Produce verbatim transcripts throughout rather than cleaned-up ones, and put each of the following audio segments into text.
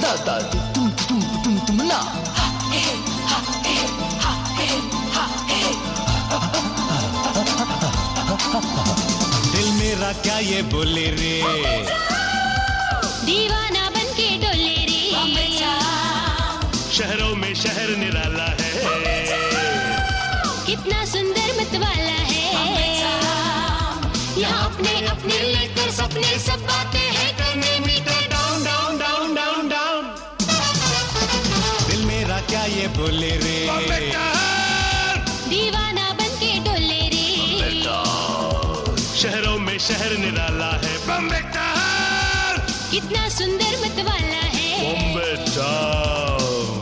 ता ता तुम तुम तुम तुम ना। दिल मेरा क्या ये बोले रे, दीवाना बन के डोले रे। शहरों में शहर निराला है, कितना सुंदर मतवाला है। यहाँ अपने अपने लेकर सपने सब बातें हैं करने meter down down down down down. दिल मेरा क्या ये बोले रे, दीवाना बन के डोले रे। शहरों में शहर निराला है, बॉम्बे टाउन। कितना सुंदर मतवाला है, बॉम्बे टाउन।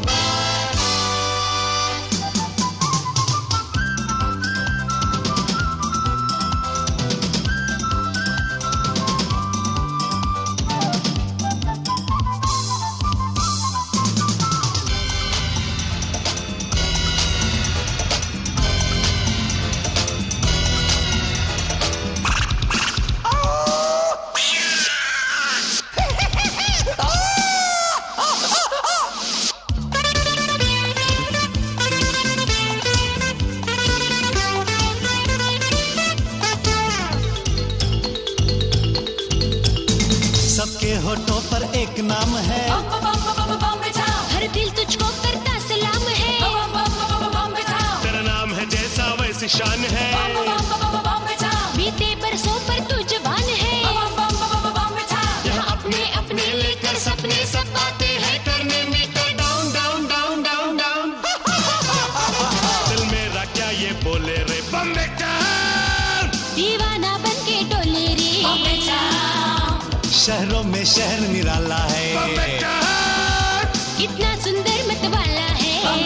सबके होठों पर एक नाम है, हर दिल तुझको करता सलाम है। तेरा नाम है जैसा वैसी शान है, बीते बरसों पर तू जवान है। यहाँ अपने अपने लेकर सपने सब बातें हैं करने meter down down down down down. दिल मेरा क्या ये बोले रे, बॉम्बे टाउन। दीवाना बन के डोले रे। शहरों में शहर निराला है, कितना सुंदर मतवाला है।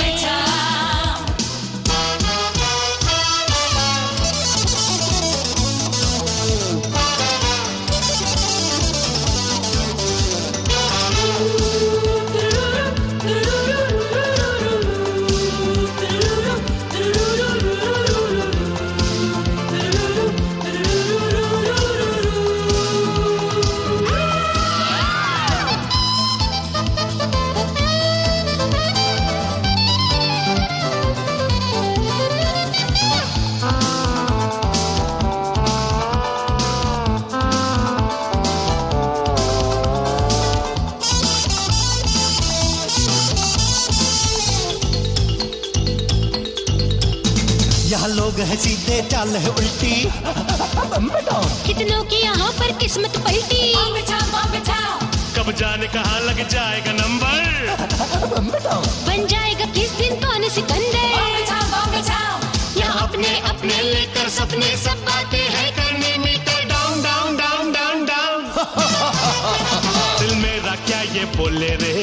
यहाँ लोग है सीधे चाल है उल्टी, कितनों की यहाँ पर किस्मत पलटी। कब जाने कहाँ लग जाएगा नंबर, बन जाएगा किस दिन कौन सिकंदर। यहाँ अपने अपने लेकर सपने सब बातें हैं करने meter down down down down down. दिल मेरा क्या ये बोले रे,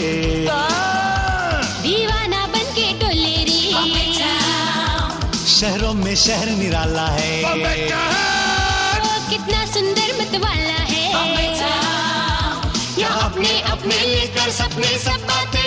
दीवाना बन के डोले रे। शहरों में शहर निराला है, ओ, कितना सुंदर मतवाला है। यहाँ अपने अपने लेकर सपने सब बातें